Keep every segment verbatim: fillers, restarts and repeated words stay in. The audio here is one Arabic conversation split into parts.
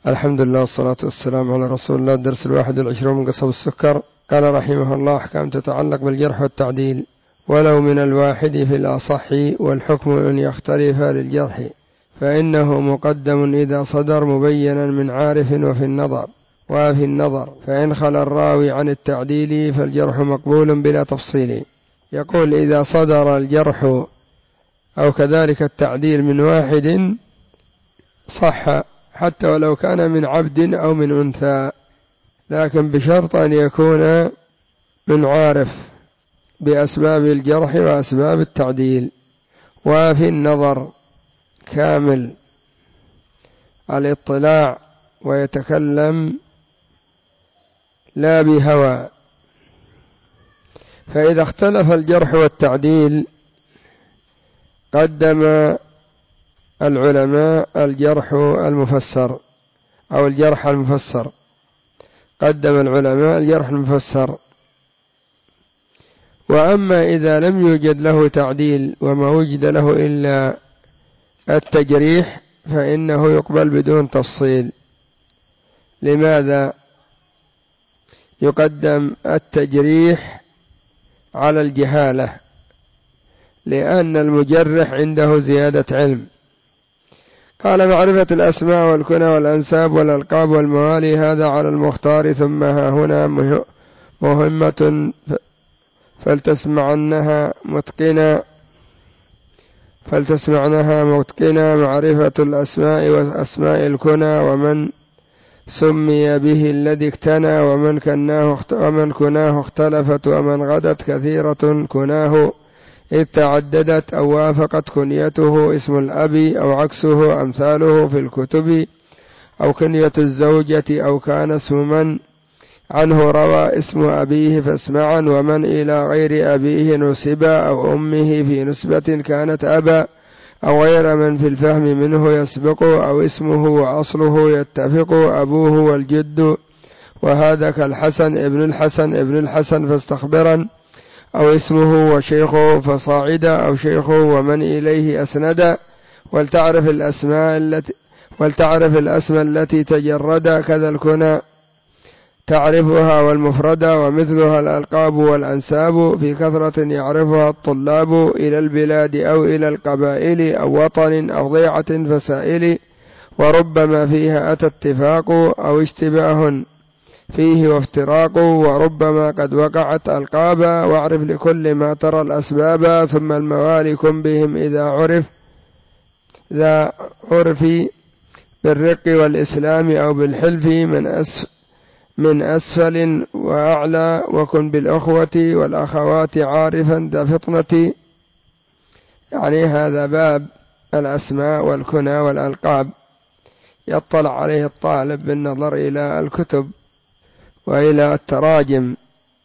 الحمد لله والصلاة والسلام على رسول الله. الدرس الواحد والعشرون من قصب السكر. قال رحمه الله: أحكام تتعلق بالجرح والتعديل، ولو من الواحد في الأصح، والحكم أن يختلف للجرح، فإنه مقدم إذا صدر مبينا من عارف وفي النظر وفي النظر فإن خلا الراوي عن التعديل فالجرح مقبول بلا تفصيل. يقول: إذا صدر الجرح أو كذلك التعديل من واحد صح، حتى ولو كان من عبد أو من أنثى، لكن بشرط أن يكون من عارف بأسباب الجرح وأسباب التعديل. وفي النظر كامل الاطلاع ويتكلم لا بهوى. فإذا اختلف الجرح والتعديل قدم العلماء الجرح المفسر أو الجرح المفسر قدم العلماء الجرح المفسر. وأما إذا لم يوجد له تعديل وما وجد له إلا التجريح فإنه يقبل بدون تفصيل. لماذا يقدم التجريح على الجهالة؟ لأن المجرح عنده زيادة علم. قال: معرفة الأسماء والكنى والأنساب والألقاب والموالي هذا على المختار، ثم ها هنا مهمة فلتسمعنها متقنا فلتسمعنها متقنا معرفة الأسماء وأسماء الكنى، ومن سمي به الذي اكتنى، ومن كناه ومن كناه اختلفت، ومن غدت كثيرة كناه إذ تعددت، أو وافقت كنيته اسم الأب أو عكسه أمثاله في الكتب، أو كنية الزوجة، أو كان اسم من عنه روى اسم أبيه فاسمعا، ومن إلى غير أبيه نسب، أو أمه في نسبة كانت أبا، أو غير من في الفهم منه يسبق، أو اسمه وأصله يتفق أبوه والجد، وهذا كالحسن ابن الحسن ابن الحسن فاستخبرا، أو اسمه وشيخه فصاعدا، أو شيخه ومن إليه أسندا. ولتعرف الأسماء التي ولتعرف الأسماء التي تجردا، كذا الكنى تعرفها والمفردة، ومثلها الألقاب والأنساب في كثرة يعرفها الطلاب، إلى البلاد أو إلى القبائل، أو وطن أو ضيعة فسائل، وربما فيها أتى اتفاق أو اشتباه فيه وافتراق، وربما قد وقعت ألقابا، واعرف لكل ما ترى الأسباب، ثم الموالي كن بهم إذا عرف ذا عرف بالرق والإسلام أو بالحلف من أسفل من أسفل وأعلى، وكن بالأخوة والأخوات عارفا ذا فطنة. يعني هذا باب الأسماء والكنى والألقاب يطلع عليه الطالب بالنظر إلى الكتب وإلى التراجم،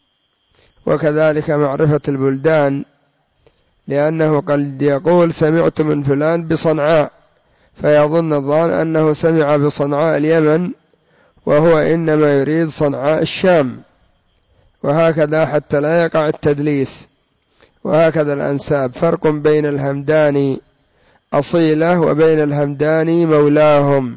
وكذلك معرفة البلدان، لأنه قد يقول: سمعت من فلان بصنعاء، فيظن الظان أنه سمع بصنعاء اليمن، وهو إنما يريد صنعاء الشام، وهكذا حتى لا يقع التدليس. وهكذا الأنساب، فرق بين الهمداني أصيلة وبين الهمداني مولاهم،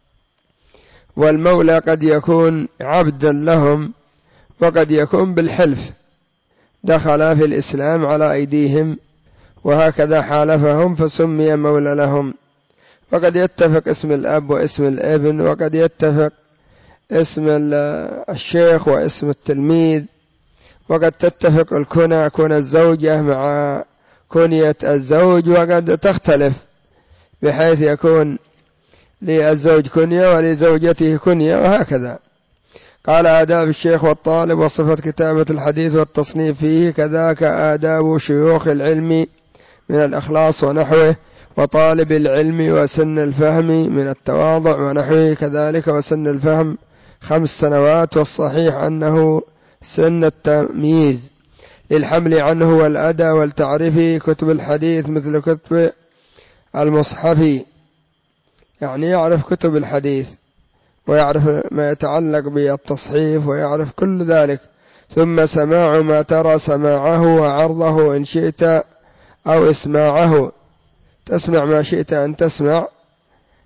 والمولى قد يكون عبدا لهم، وقد يكون بالحلف دخل في الإسلام على أيديهم، وهكذا حالفهم فسمي مولى لهم. وقد يتفق اسم الأب واسم الابن، وقد يتفق اسم الشيخ واسم التلميذ، وقد تتفق الكنى كنى الزوجة مع كنية الزوج، وقد تختلف بحيث يكون للزوج كنية ولزوجته كنية، وهكذا. قال: آداب الشيخ والطالب وصفة كتابة الحديث والتصنيف فيه، كذاك آداب شيوخ العلم من الإخلاص ونحوه، وطالب العلم وسن الفهم من التواضع ونحوه، كذلك وسن الفهم خمس سنوات، والصحيح أنه سن التمييز للحمل عنه والأدى والتعريف. كتب الحديث مثل كتب المصحف، يعني يعرف كتب الحديث ويعرف ما يتعلق بالتصحيف ويعرف كل ذلك. ثم سماع ما ترى سماعه، وعرضه إن شئت أو اسماعه، تسمع ما شئت أن تسمع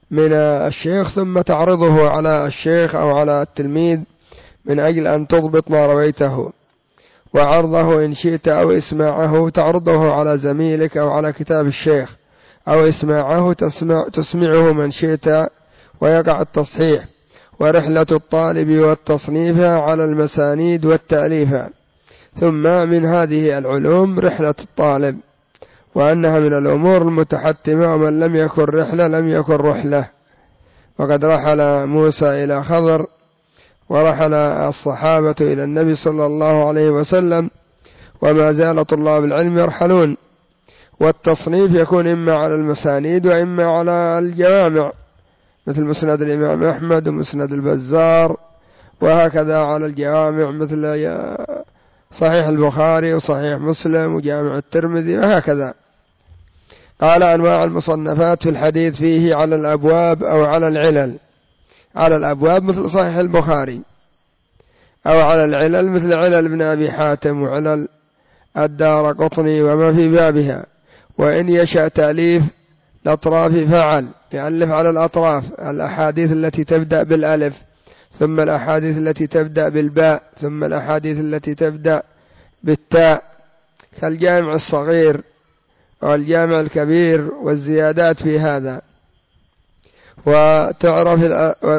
من الشيخ ثم تعرضه على الشيخ أو على التلميذ من أجل أن تضبط ما رويته، وعرضه إن شئت أو إسماعه تعرضه على زميلك أو على كتاب الشيخ، أو إسماعه تسمع تسمعه من شئت ويقع التصحيح. ورحلة الطالب والتصنيف على المسانيد والتأليف. ثم من هذه العلوم رحلة الطالب، وأنها من الأمور المتحتمة، ومن لم يكن رحلة لم يكن رحلة. وقد رحل موسى إلى خضر، ورحل الصحابة إلى النبي صلى الله عليه وسلم، وما زال طلاب العلم يرحلون. والتصنيف يكون إما على المسانيد وإما على الجوامع، مثل مسند الإمام أحمد ومسند البزار، وهكذا على الجوامع مثل صحيح البخاري وصحيح مسلم وجامع الترمذي وهكذا. قال: أنواع المصنفات في الحديث فيه على الأبواب أو على العلل. على الأبواب مثل صحيح البخاري، أو على العلل مثل علل ابن أبي حاتم وعلل الدارقطني وما في بابها. وإن يشأ تأليف الأطراف فعل، يألف على الأطراف الأحاديث التي تبدأ بالألف، ثم الأحاديث التي تبدأ بالباء، ثم الأحاديث التي تبدأ بالتاء، كالجامع الصغير والجامع الكبير والزيادات في هذا. وتعرف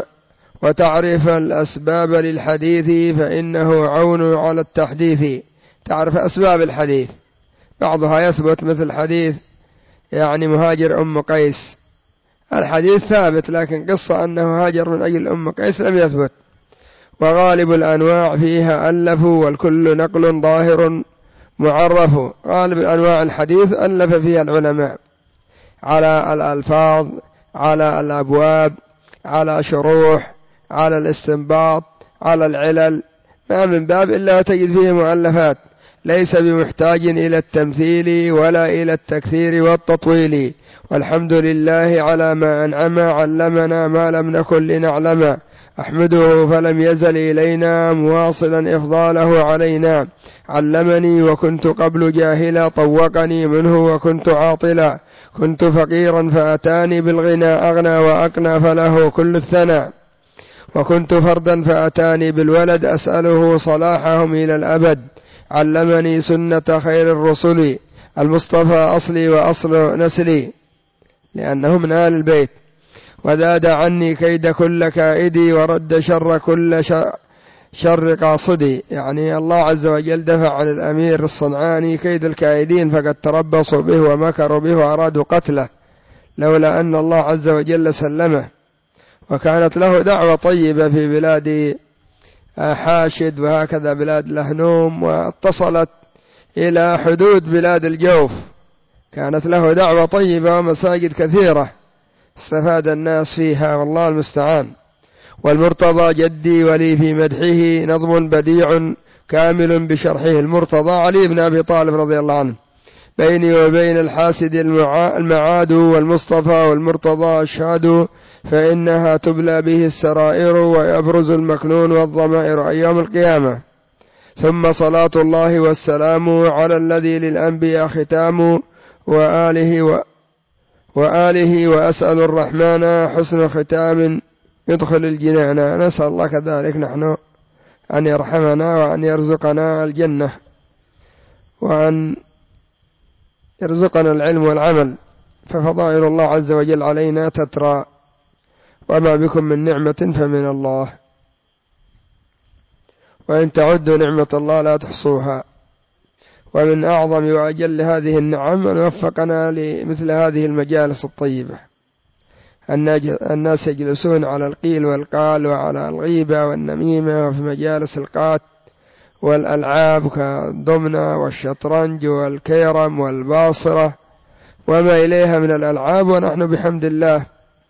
وتعرف الأسباب للحديث فإنه عون على التحديث. تعرف أسباب الحديث، بعضها يثبت مثل حديث يعني مهاجر أم قيس، الحديث ثابت، لكن قصة أنه هاجر من أجل أم قيس لم يثبت. وغالب الأنواع فيها ألفوا، والكل نقل ظاهر معرف. غالب أنواع الحديث ألف فيها العلماء على الألفاظ، على الأبواب، على شروح، على الاستنباط، على العلل، ما من باب إلا تجد فيه مؤلفات، ليس بمحتاج إلى التمثيل ولا إلى التكثير والتطويل. والحمد لله على ما أنعم، علمنا ما لم نكن لنعلم، أحمده فلم يزل إلينا مواصلا إفضاله علينا. علمني وكنت قبل جاهلا، طوقني منه وكنت عاطلا، كنت فقيرا فأتاني بالغنى أغنى، وأقنى فله كل الثنى، وكنت فردا فأتاني بالولد أسأله صلاحهم إلى الأبد. علمني سنة خير الرسل، المصطفى أصلي وأصل نسلي، لأنه من آل البيت. وزاد عني كيد كل كائدي، ورد شر كل شر قاصدي. يعني الله عز وجل دفع عن الأمير الصنعاني كيد الكائدين، فقد تربصوا به ومكروا به وأرادوا قتله، لولا أن الله عز وجل سلمه. وكانت له دعوة طيبة في بلاد حاشد وهكذا بلاد لهنوم، واتصلت إلى حدود بلاد الجوف، كانت له دعوة طيبة ومساجد كثيرة استفاد الناس فيها، والله المستعان. والمرتضى جدي ولي في مدحه نظم بديع كامل بشرحه. المرتضى علي بن أبي طالب رضي الله عنه. بيني وبين الحاسد المعاد، والمصطفى والمرتضى أشهد، فإنها تبلى به السرائر، ويبرز المكنون والضمائر أيام القيامة. ثم صلاة الله والسلام على الذي للأنبياء ختام، وآله و وآله وأسأل الرحمن حسن ختام يدخل الجنان. نسأل الله كذلك نحن أن يرحمنا، وأن يرزقنا الجنة، وأن يرزقنا العلم والعمل، ففضائل الله عز وجل علينا تترى، وما بكم من نعمة فمن الله، وإن تعدوا نعمة الله لا تحصوها. ومن أعظم وأجل هذه النعم أن وفقنا لمثل هذه المجالس الطيبة. الناس يجلسون على القيل والقال وعلى الغيبة والنميمة، وفي مجالس القات والألعاب كالضمنة والشطرنج والكيرم والباصرة وما إليها من الألعاب، ونحن بحمد الله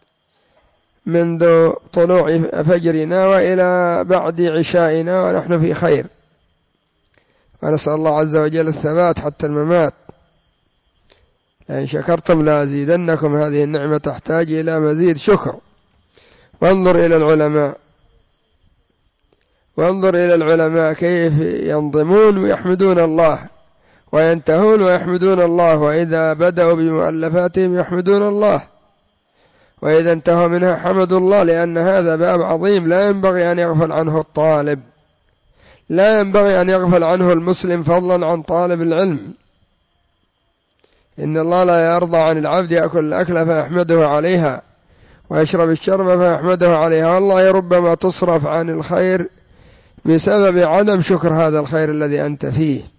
منذ طلوع فجرنا وإلى بعد عشائنا ونحن في خير، ونسأل الله عز وجل الثبات حتى الممات. لئن شكرتم لأزيدنكم، هذه النعمة تحتاج إلى مزيد شكر. وانظر إلى العلماء وانظر إلى العلماء كيف ينظمون ويحمدون الله، وينتهون ويحمدون الله، وإذا بدأوا بمؤلفاتهم يحمدون الله، وإذا انتهى منها حمدوا الله، لأن هذا باب عظيم لا ينبغي أن يغفل عنه الطالب، لا ينبغي أن يغفل عنه المسلم، فضلا عن طالب العلم. إن الله لا يرضى عن العبد يأكل الأكل فيحمده عليها ويشرب الشرب فيحمده عليها، والله ربما تصرف عن الخير بسبب عدم شكر هذا الخير الذي أنت فيه.